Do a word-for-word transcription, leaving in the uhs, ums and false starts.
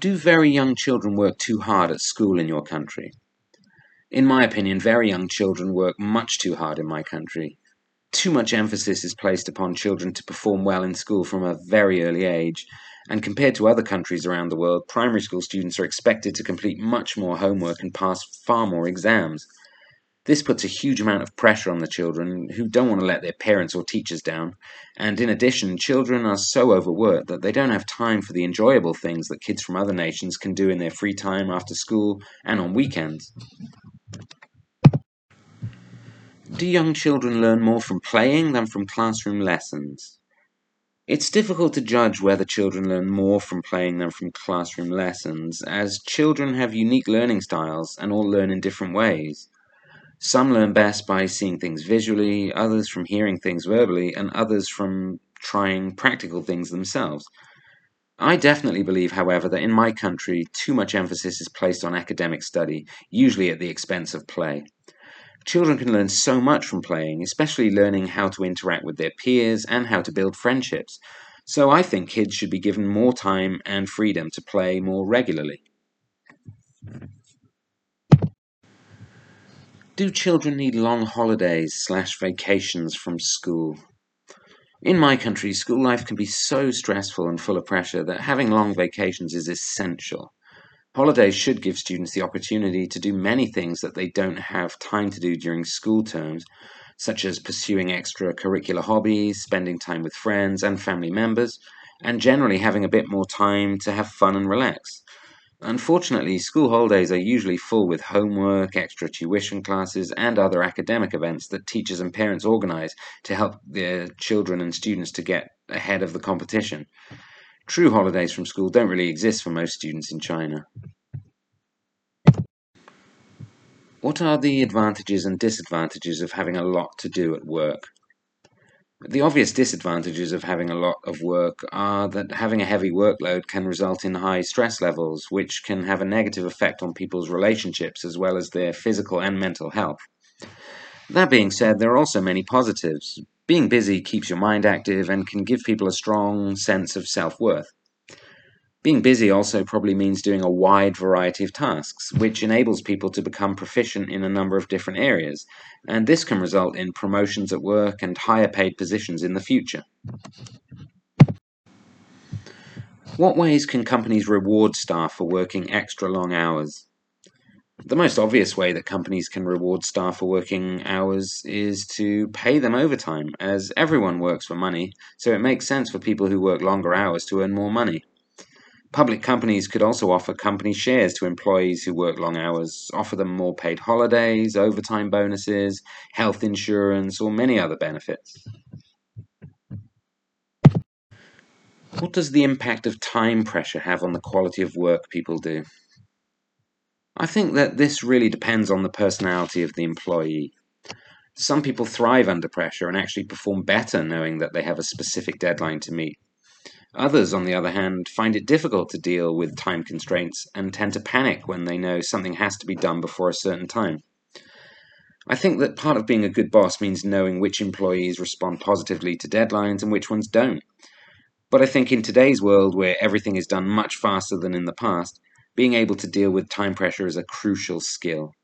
Do very young children work too hard at school in your country? In my opinion, very young children work much too hard in my country. Too much emphasis is placed upon children to perform well in school from a very early age, and compared to other countries around the world, primary school students are expected to complete much more homework and pass far more exams. This puts a huge amount of pressure on the children, who don't want to let their parents or teachers down, and in addition, children are so overworked that they don't have time for the enjoyable things that kids from other nations can do in their free time after school and on weekends. Do young children learn more from playing than from classroom lessons? It's difficult to judge whether children learn more from playing than from classroom lessons, as children have unique learning styles and all learn in different ways. Some learn best by seeing things visually, others from hearing things verbally, and others from trying practical things themselves. I definitely believe, however, that in my country too much emphasis is placed on academic study, usually at the expense of play. Children can learn so much from playing, especially learning how to interact with their peers and how to build friendships. So I think kids should be given more time and freedom to play more regularly. Do children need long holidays slash vacations from school? In my country, school life can be so stressful and full of pressure that having long vacations is essential. Holidays should give students the opportunity to do many things that they don't have time to do during school terms, such as pursuing extracurricular hobbies, spending time with friends and family members, and generally having a bit more time to have fun and relax. Unfortunately, school holidays are usually full with homework, extra tuition classes, and other academic events that teachers and parents organize to help their children and students to get ahead of the competition. True holidays from school don't really exist for most students in China. What are the advantages and disadvantages of having a lot to do at work? The obvious disadvantages of having a lot of work are that having a heavy workload can result in high stress levels, which can have a negative effect on people's relationships as well as their physical and mental health. That being said, there are also many positives. Being busy keeps your mind active and can give people a strong sense of self-worth. Being busy also probably means doing a wide variety of tasks, which enables people to become proficient in a number of different areas, and this can result in promotions at work and higher paid positions in the future. What ways can companies reward staff for working extra long hours? The most obvious way that companies can reward staff for working hours is to pay them overtime, as everyone works for money, so it makes sense for people who work longer hours to earn more money. Public companies could also offer company shares to employees who work long hours, offer them more paid holidays, overtime bonuses, health insurance, or many other benefits. What does the impact of time pressure have on the quality of work people do? I think that this really depends on the personality of the employee. Some people thrive under pressure and actually perform better knowing that they have a specific deadline to meet. Others, on the other hand, find it difficult to deal with time constraints and tend to panic when they know something has to be done before a certain time. I think that part of being a good boss means knowing which employees respond positively to deadlines and which ones don't. But I think in today's world, where everything is done much faster than in the past, being able to deal with time pressure is a crucial skill.